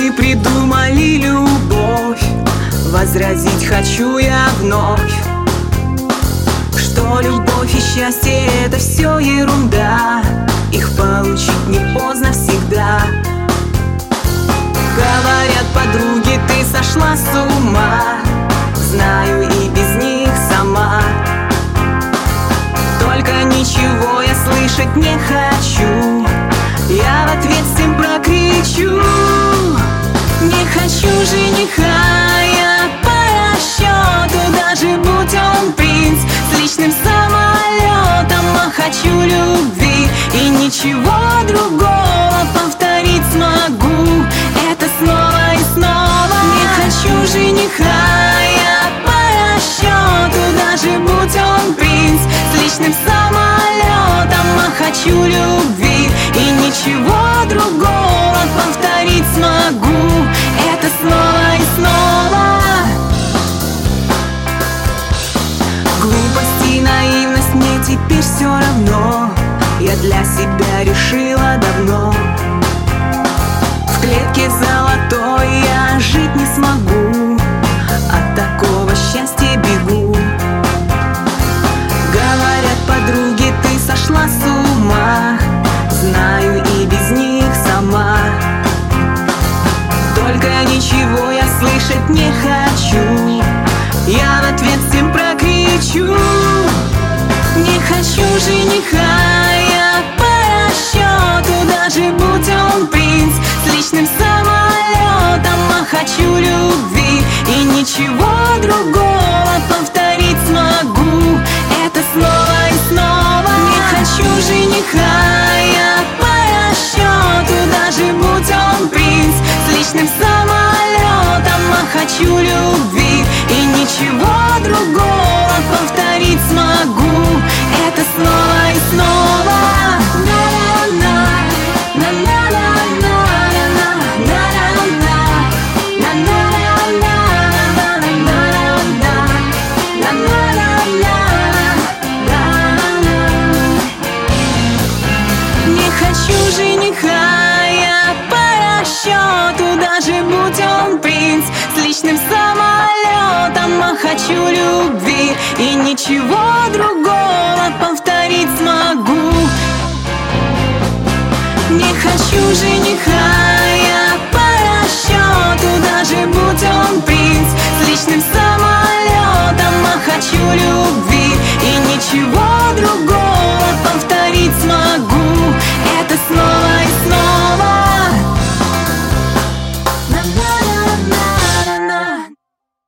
мы придумали любовь, возразить хочу я вновь, что любовь и счастье — это все ерунда, их получить не поздно всегда. Говорят подруги, ты сошла с ума, знаю и без них сама. Только ничего я слышать не хочу, я в ответ всем прокричу: не хочу жениха я по расчету, даже будь он принц с личным самолетом. А хочу любви и ничего другого, повторить смогу это снова и снова. Не хочу жениха я по расчету, даже будь он принц с личным самолетом. А хочу любви и ничего другого, повторить смогу это снова и снова. Глупость и наивность мне теперь все равно, я для себя решила давно. В клетке золотой я жить не смогу, от такого счастья бегу. Говорят подруги, ты сошла с ума, знаю и без них сама. Только ничего я слышать не хочу, я в ответ всем прокричу: не хочу жениха я по расчету, даже будь он принц с личным самолетом. А хочу любви и ничего другого, повторить смогу это снова и снова. Не хочу жениха я по расчету, даже будь он принц с личным самолетом. А хочу любви и ничего другого, повторить смогу это снова и снова. Не хочу жениха я по расчету, даже будь он принц с личным самолетом. А хочу любви и ничего другого, повторить смогу. Не хочу жениха